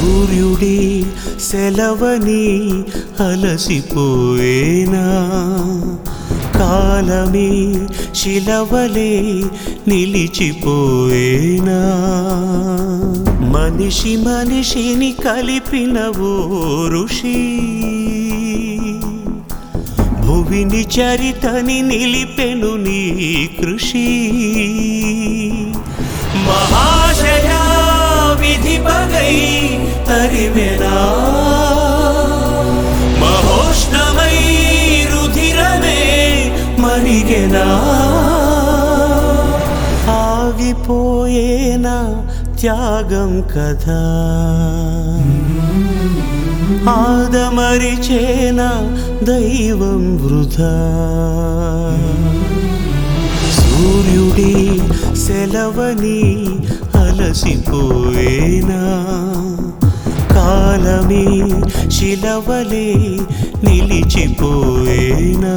సూర్యుడి సెలవని అలసిపోయేనా, కాలమే శిలవలే నిలిచిపోయేనా. మనిషి మనిషిని కలిపిన ఓ ఋషి, భువిని చరితని నిలిపెను నీ కృషి. మహాశయా విధి పగై తరిమెనా, మహోష్ణమై రుధిరమే మరిగెనా. ఆగిపోయేనా త్యాగం కదా, ఆదమరిచేనా దైవం వృధా. సూర్యుడి సెలవని అలసిపోయేనా, కాలమే శిలవలే నిలిచిపోయేనా.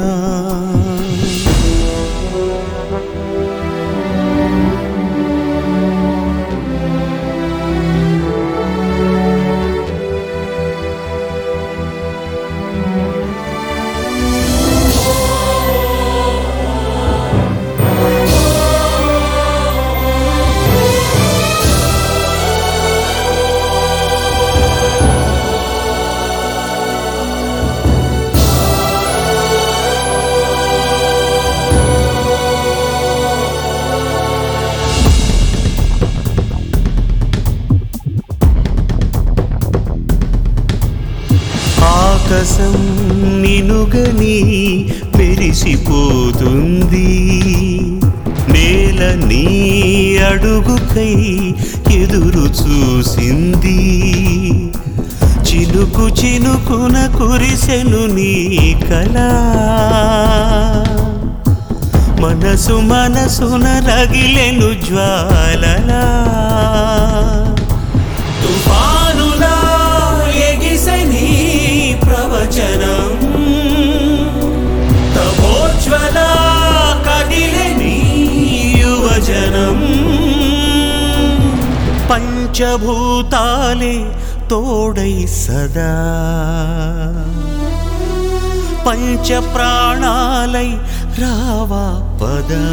ఆకాశం నినుగని మెరిసిపోతుంది, నేల నీ అడుగుకై ఎదురు చూసింది. చినుకు చినుకున కురిసెను నీ కళ, మనసు మనసున రగిలెను జ్వాలలా. తుఫానులా ఎగిసెని ప్రవచనం, తపోజ్వల కదిలెని యువజనం. పంచభూతాలే తోడై సదా, పంచ ప్రాణాలై రావా పదా.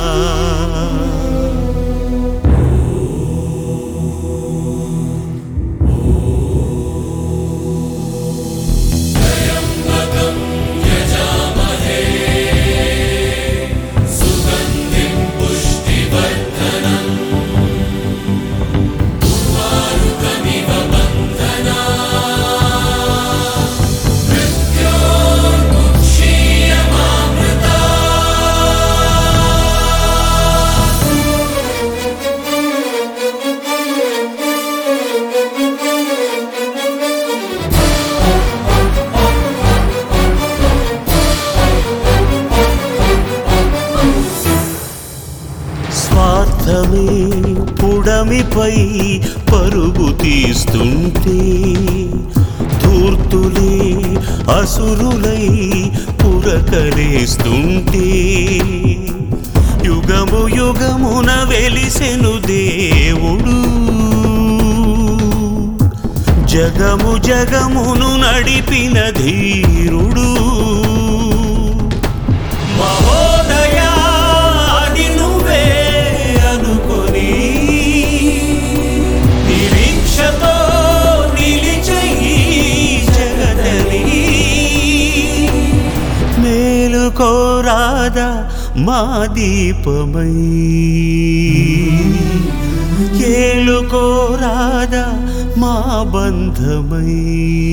స్వార్థమే పుడమిపై పరుగు తీస్తుంటే, ధూర్తులే అసురులై పురకలేస్తుంటే. యుగము యుగమున వెలిసెను దేవుడు, జగము జగమును నడిపిన ధీరుడు. మహోదయా అది నువ్వే అనుకొని, నిరీక్షతో నిలిచెయి జగదని. మేలుకోరాదా మా దీపమై, ఏలుకోరాదా మా బంధమై.